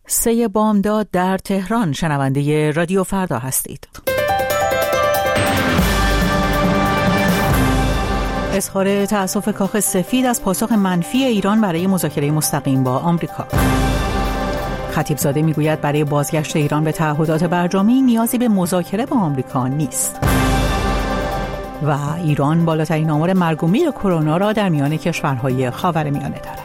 3 بامداد در تهران. شنونده رادیو فردا هستید. اظهار تأسف کاخ سفید از پاسخ منفی ایران برای مذاکره مستقیم با آمریکا. خطیبزاده میگوید برای بازگشت ایران به تعهدات برجامی نیازی به مذاکره با آمریکا نیست. و ایران بالاترین آمار مرگ و میر کرونا را در میان کشورهای خاورمیانه دارد.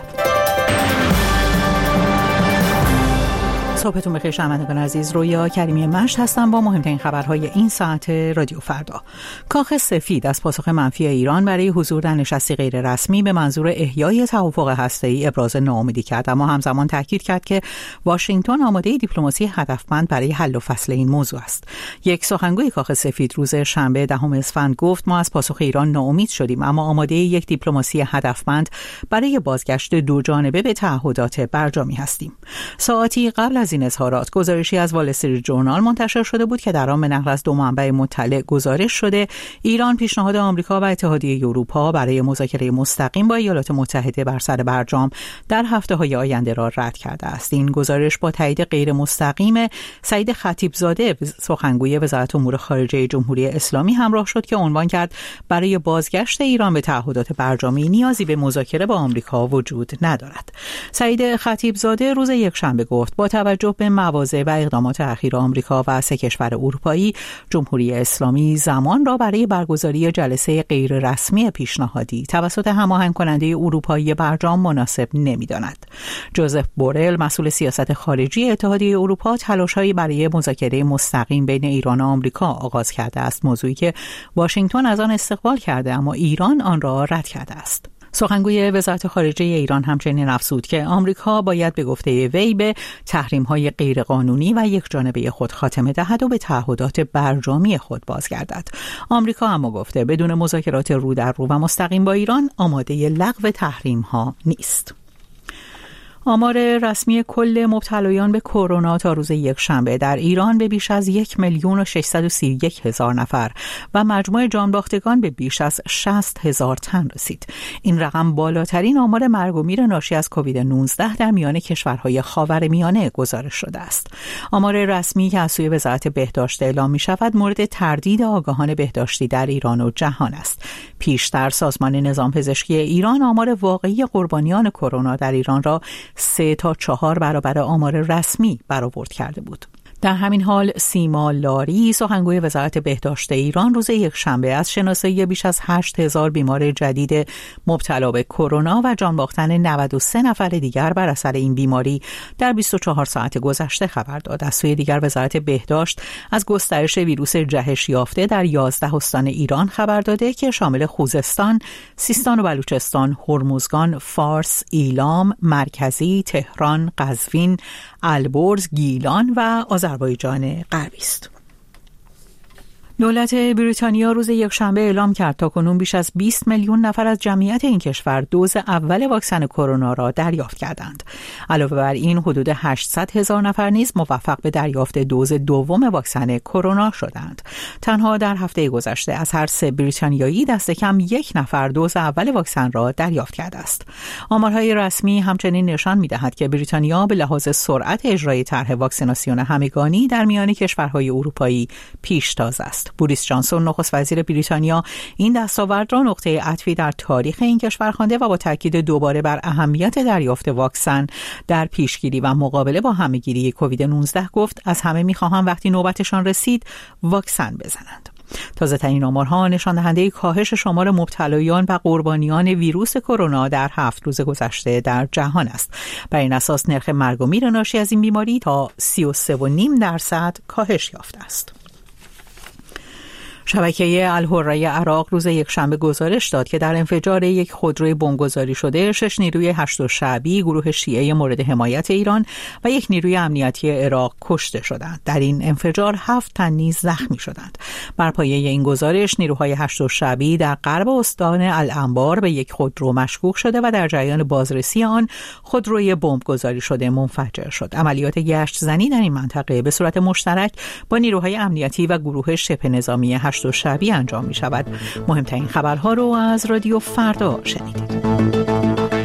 صبحتون بخیر شنوندگان عزیز، رویا کریمی مشت هستم با مهمترین خبرهای این ساعت رادیو فردا. کاخ سفید از پاسخ منفی ایران برای حضور در نشستی غیر رسمی به منظور احیای توافق هسته‌ای ابراز ناامیدی کرد، اما همزمان تاکید کرد که واشنگتن آماده دیپلماسی هدفمند برای حل و فصل این موضوع است. یک سخنگوی کاخ سفید روز شنبه 10 اسفند گفت ما از پاسخ ایران ناامید شدیم، اما آماده یک دیپلماسی هدفمند برای بازگشت دو جانبه به تعهدات برجامی هستیم. ساعتی قبل از این اظهارات گزارشی از وال استریت ژورنال منتشر شده بود که در آن به نقل از 2 منبع مطلع گزارش شده ایران پیشنهاد آمریکا و اتحادیه اروپا برای مذاکره مستقیم با ایالات متحده بر سر برجام در هفته‌های آینده را رد کرده است. این گزارش با تایید غیر مستقیم سعید خطیبزاده سخنگوی وزارت امور خارجه جمهوری اسلامی همراه شد که عنوان کرد برای بازگشت ایران به تعهدات برجامی نیازی به مذاکره با آمریکا وجود ندارد. سعید خطیبزاده روز یکشنبه گفت با توجه به مواضع و اقدامات اخیر آمریکا و 3 کشور اروپایی، جمهوری اسلامی زمان را برای برگزاری جلسه غیر رسمی پیشنهادی توسط هماهنگ کننده اروپایی برجام مناسب نمی‌داند. جوزف بورل، مسئول سیاست خارجی اتحادیه اروپا، تلاش‌هایی برای مذاکره مستقیم بین ایران و آمریکا آغاز کرده است، موضوعی که واشنگتن از آن استقبال کرده اما ایران آن را رد کرده است. سخنگوی وزارت خارجه ایران همچنین افزود که آمریکا باید به گفته وی به تحریم‌های غیرقانونی و یکجانبه خود خاتمه دهد و به تعهدات برجامی خود بازگردد. آمریکا اما گفته بدون مذاکرات رو در رو و مستقیم با ایران آماده لغو تحریم‌ها نیست. آمار رسمی کل مبتلایان به کرونا تا روز یکشنبه در ایران به بیش از 1,631,000 نفر و مجموع جانباختگان به بیش از 60,000 تن رسید. این رقم بالاترین آمار مرگ و میر ناشی از کووید 19 در میان کشورهای خاورمیانه گزارش شده است. آمار رسمی که از سوی وزارت بهداشت اعلام می شود مورد تردید آگاهان بهداشتی در ایران و جهان است. پیشتر سازمان نظام پزشکی ایران آمار واقعی قربانیان کرونا در ایران را 3 تا 4 برابر آمار رسمی برآورد کرده بود. در همین حال سیما لاری، سخنگوی وزارت بهداشت ایران، روز یکشنبه از شناسایی بیش از 8,000 بیمار جدید مبتلا به کرونا و جان باختن 93 نفر دیگر بر اثر این بیماری در 24 ساعت گذشته خبر داد. از سوی دیگر وزارت بهداشت از گسترش ویروس جهش یافته در 11 استان ایران خبر داده که شامل خوزستان، سیستان و بلوچستان، هرمزگان، فارس، ایلام، مرکزی، تهران، قزوین، البرز، گیلان و آذربایجان غربی است. دولت بریتانیا روز یکشنبه اعلام کرد تاکنون بیش از 20 میلیون نفر از جمعیت این کشور دوز اول واکسن کرونا را دریافت کردند. علاوه بر این حدود 800,000 نفر نیز موفق به دریافت دوز دوم واکسن کرونا شدند. تنها در هفته گذشته از هر 3 بریتانیایی دست کم 1 نفر دوز اول واکسن را دریافت کرده است. آمارهای رسمی همچنین نشان می‌دهد که بریتانیا به لحاظ سرعت اجرای طرح واکسیناسیون همگانی در میان کشورهای اروپایی پیشتاز است. بوریس جانسون نخست وزیر بریتانیا این دستاورد را نقطه عطفی در تاریخ این کشور خوانده و با تاکید دوباره بر اهمیت دریافت واکسن در پیشگیری و مقابله با همه‌گیری کووید 19 گفت از همه می‌خواهم وقتی نوبتشان رسید واکسن بزنند. تازه‌ترین آمارها نشان دهنده کاهش شمار مبتلایان و قربانیان ویروس کرونا در 7 روز گذشته در جهان است. بر این اساس نرخ مرگ و میر ناشی از این بیماری تا 33.5% کاهش یافته است. شبکه الحره عراق روز یکشنبه گزارش داد که در انفجار یک خودروی بمبگذاری شده 6 نیروی هشت شعبی گروه شیعه مورد حمایت ایران و 1 نیروی امنیتی عراق کشته شدند. در این انفجار 7 تن نیز زخمی شدند. بر پایه این گزارش نیروهای هشت شعبی در غرب استان الانبار به یک خودرو مشکوک شده و در جریان بازرسی آن خودروی بمبگذاری شده منفجر شد. عملیات گشت زنی در این منطقه به صورت مشترک با نیروهای امنیتی و گروه شبه نظامی هشت شعبی انجام می شود. مهمترین خبرها رو از رادیو فردا شنیدید.